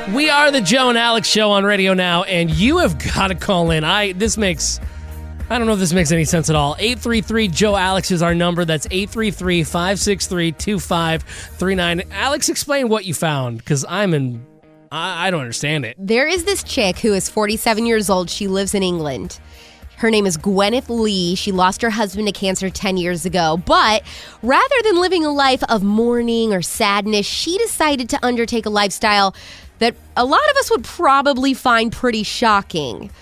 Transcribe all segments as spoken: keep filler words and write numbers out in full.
We are the Joe and Alex Show on Radio Now, and you have got to call in. I This makes, I don't know if this makes any sense at all. eight three three, Joe Alex is our number. That's eight three three, five six three, two five three nine. Alex, explain what you found, because I'm in, I, I don't understand it. There is this chick who is forty-seven years old. She lives in England. Her name is Gwyneth Lee. She lost her husband to cancer ten years ago. But rather than living a life of mourning or sadness, she decided to undertake a lifestyle that a lot of us would probably find pretty shocking.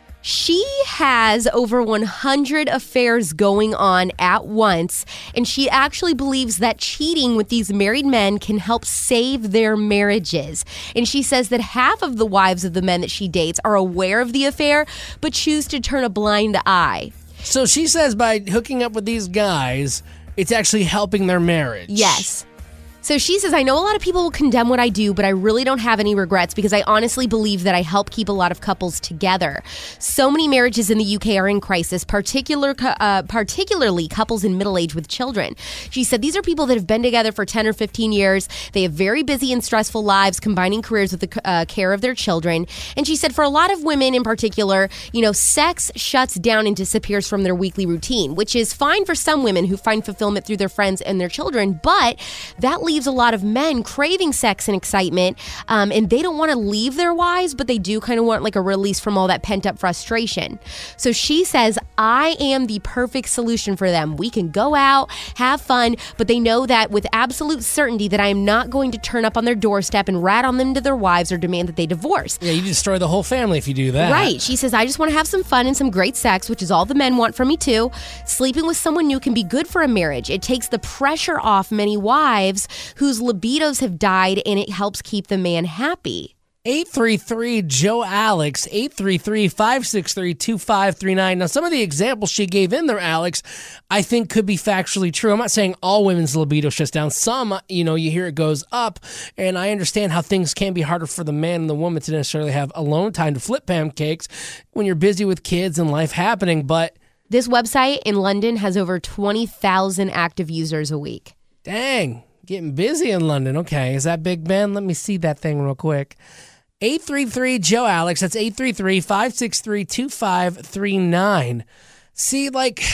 She has over one hundred affairs going on at once, and she actually believes that cheating with these married men can help save their marriages. And she says that half of the wives of the men that she dates are aware of the affair, but choose to turn a blind eye. So she says by hooking up with these guys, it's actually helping their marriage. Yes. So she says, I know a lot of people will condemn what I do, but I really don't have any regrets because I honestly believe that I help keep a lot of couples together. So many marriages in the U K are in crisis, particular, uh, particularly couples in middle age with children. She said, these are people that have been together for ten or fifteen years. They have very busy and stressful lives, combining careers with the uh, care of their children. And she said, for a lot of women in particular, you know, sex shuts down and disappears from their weekly routine, which is fine for some women who find fulfillment through their friends and their children, but that leaves leaves a lot of men craving sex and excitement, um, and they don't want to leave their wives, but they do kind of want like a release from all that pent-up frustration. So she says, I am the perfect solution for them. We can go out, have fun, but they know that with absolute certainty that I am not going to turn up on their doorstep and rat on them to their wives or demand that they divorce. Yeah, you destroy the whole family if you do that. Right. She says, I just want to have some fun and some great sex, which is all the men want from me too. Sleeping with someone new can be good for a marriage. It takes the pressure off many wives whose libidos have died, and it helps keep the man happy. eight three three, Joe Alex, eight three three, five six three, two five three nine. Now, some of the examples she gave in there, Alex, I think could be factually true. I'm not saying all women's libido shuts down. Some, you know, you hear it goes up, and I understand how things can be harder for the man and the woman to necessarily have alone time to flip pancakes when you're busy with kids and life happening, but... This website in London has over twenty thousand active users a week. Dang. Getting busy in London. Okay, is that Big Ben? Let me see that thing real quick. eight three three, Joe Alex. That's eight three three, five six three, two five three nine. See, like,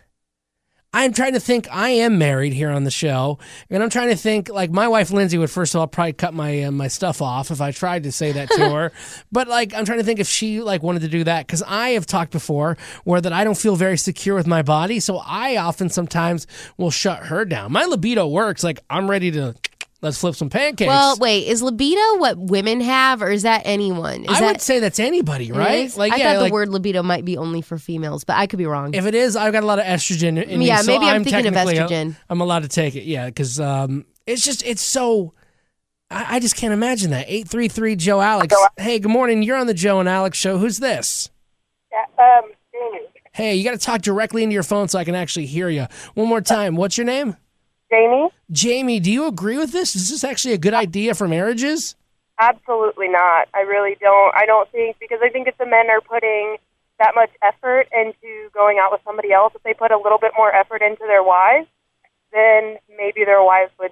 I'm trying to think. I am married here on the show, and I'm trying to think, like, my wife, Lindsay, would first of all probably cut my uh, my stuff off if I tried to say that to her. But, like, I'm trying to think if she, like, wanted to do that, because I have talked before where that I don't feel very secure with my body, so I often sometimes will shut her down. My libido works. Like, I'm ready to... Let's flip some pancakes. Well, wait, is libido what women have, or is that anyone? Is I that, would say that's anybody, right? Like, I yeah, thought like, the word libido might be only for females, but I could be wrong. If it is, I've got a lot of estrogen in me. Yeah, so maybe I'm, I'm thinking of estrogen. I'm allowed to take it, yeah, because um, it's just, it's so, I, I just can't imagine that. eight three three, Joe Alex. Hey, good morning. You're on the Joe and Alex Show. Who's this? Um, Jamie. Hey, you got to talk directly into your phone so I can actually hear you. One more time. What's your name? Jamie? Jamie, do you agree with this? Is this actually a good idea for marriages? Absolutely not. I really don't. I don't think, because I think if the men are putting that much effort into going out with somebody else, if they put a little bit more effort into their wives, then maybe their wives would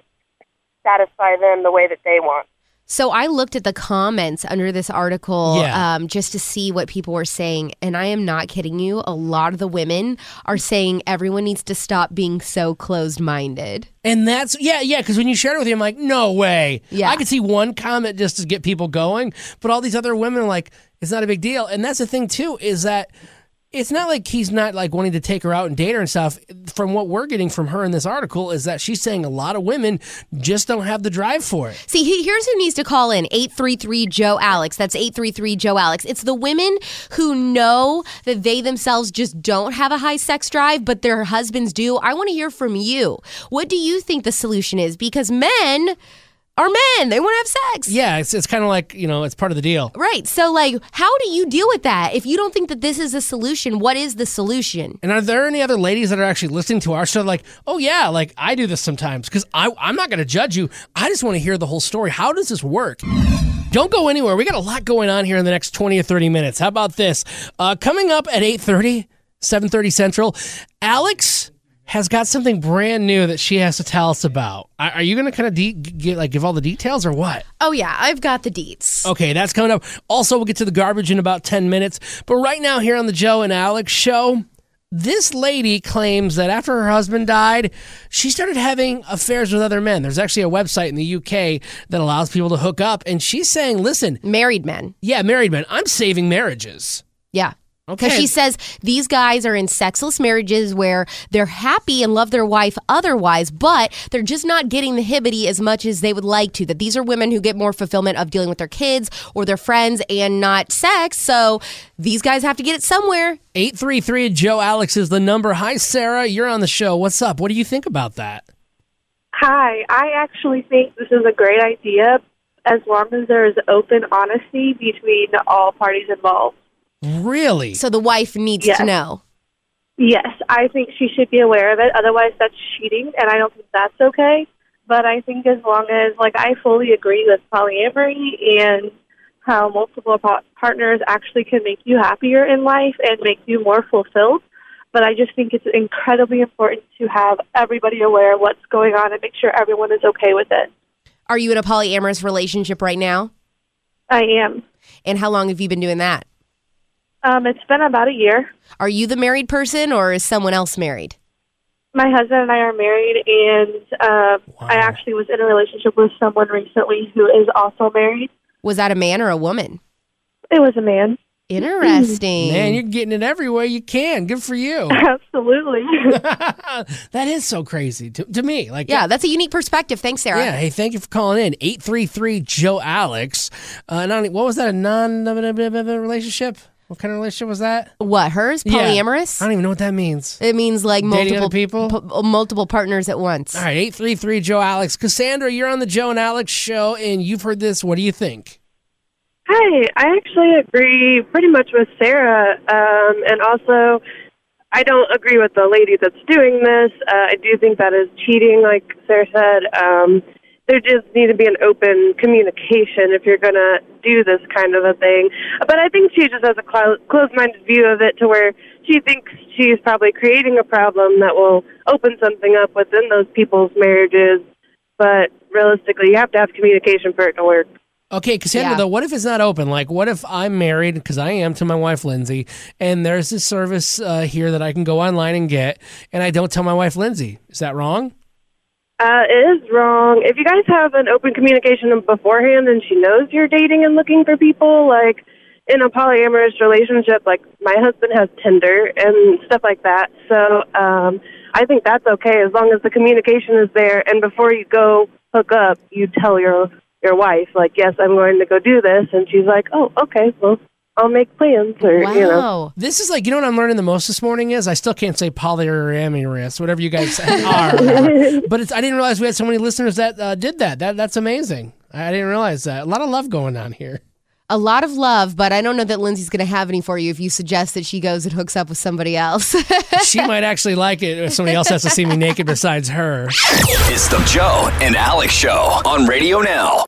satisfy them the way that they want. So I looked at the comments under this article Yeah. um, just to see what people were saying, and I am not kidding you. A lot of the women are saying everyone needs to stop being so closed-minded. And that's, yeah, yeah, because when you shared it with you, I'm like, no way. Yeah. I could see one comment just to get people going, but all these other women are like, it's not a big deal. And that's the thing, too, is that it's not like he's not like wanting to take her out and date her and stuff. From what we're getting from her in this article is that she's saying a lot of women just don't have the drive for it. See, he- here's who needs to call in, eight three three, Joe Alex. That's eight three three, Joe Alex. It's the women who know that they themselves just don't have a high sex drive, but their husbands do. I want to hear from you. What do you think the solution is? Because men are men. They want to have sex. Yeah, it's it's kind of like, you know, it's part of the deal. Right. So, like, how do you deal with that? If you don't think that this is a solution, what is the solution? And are there any other ladies that are actually listening to our show like, oh, yeah, like I do this sometimes? Because I'm not going to judge you. I just want to hear the whole story. How does this work? Don't go anywhere. We got a lot going on here in the next twenty or thirty minutes. How about this? Uh, coming up at eight thirty, seven thirty Central, Alex has got something brand new that she has to tell us about. Are are you going to kind of de- get, like give all the details or what? Oh, yeah, I've got the deets. Okay, that's coming up. Also, we'll get to the garbage in about ten minutes. But right now here on the Joe and Alex show, this lady claims that after her husband died, she started having affairs with other men. There's actually a website in the U K that allows people to hook up. And she's saying, listen. Married men. Yeah, married men. I'm saving marriages. Yeah. Okay. Because she says these guys are in sexless marriages where they're happy and love their wife otherwise, but they're just not getting the hibbity as much as they would like to. That these are women who get more fulfillment of dealing with their kids or their friends and not sex. So these guys have to get it somewhere. eight three three Joe Alex is the number. Hi, Sarah. You're on the show. What's up? What do you think about that? Hi. I actually think this is a great idea as long as there is open honesty between all parties involved. Really? So the wife needs Yes. to know. Yes, I think she should be aware of it. Otherwise, that's cheating, and I don't think that's okay. But I think as long as, like, I fully agree with polyamory and how multiple pa- partners actually can make you happier in life and make you more fulfilled. But I just think it's incredibly important to have everybody aware of what's going on and make sure everyone is okay with it. Are you in a polyamorous relationship right now? I am. And how long have you been doing that? Um, it's been about a year. Are you the married person or is someone else married? My husband and I are married, and uh, Wow. I actually was in a relationship with someone recently who is also married. Was that a man or a woman? It was a man. Interesting. Man, you're getting it everywhere you can. Good for you. Absolutely. That is so crazy to, to me. Like, Yeah, that's a unique perspective. Thanks, Sarah. Yeah, hey, thank you for calling in. eight three three Joe Alex. Uh, non, what was that, a non-relationship? What kind of relationship was that? What, hers? Yeah. Polyamorous? I don't even know what that means. It means like Dating multiple other people? p- multiple partners at once. All right, eight three three Joe Alex. Cassandra, you're on the Joe and Alex show, and you've heard this. What do you think? Hi, I actually agree pretty much with Sarah, um, and also I don't agree with the lady that's doing this. Uh, I do think that is cheating, like Sarah said. Um, there just need to be an open communication if you're going to do this kind of a thing. But I think she just has a clo- closed-minded view of it to where she thinks she's probably creating a problem that will open something up within those people's marriages. But realistically, you have to have communication for it to work. Okay, Cassandra, Yeah. though, what if it's not open? Like, what if I'm married, because I am, to my wife, Lindsay, and there's this service uh, here that I can go online and get, and I don't tell my wife, Lindsay? Is that wrong? Uh, it is wrong. If you guys have an open communication beforehand and she knows you're dating and looking for people, like in a polyamorous relationship, like my husband has Tinder and stuff like that. So um, I think that's okay as long as the communication is there. And before you go hook up, you tell your your wife, like, yes, I'm going to go do this. And she's like, oh, okay, well, I'll make plans. Or, Wow. you know. This is like, you know what I'm learning the most this morning is? I still can't say polyamorous, whatever you guys are. But it's, I didn't realize we had so many listeners that uh, did that. That That's amazing. I didn't realize that. A lot of love going on here. A lot of love, but I don't know that Lindsay's going to have any for you if you suggest that she goes and hooks up with somebody else. She might actually like it if somebody else has to see me naked besides her. It's the Joe and Alex Show on Radio Now.